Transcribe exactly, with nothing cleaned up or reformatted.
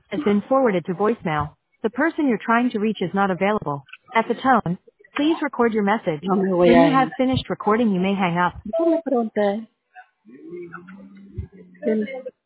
has been forwarded to voicemail. The person you're trying to reach is not available. At the tone, please record your message. Mamaya When you have yan. finished recording, you may hang up. Di ba may pronte? Yun.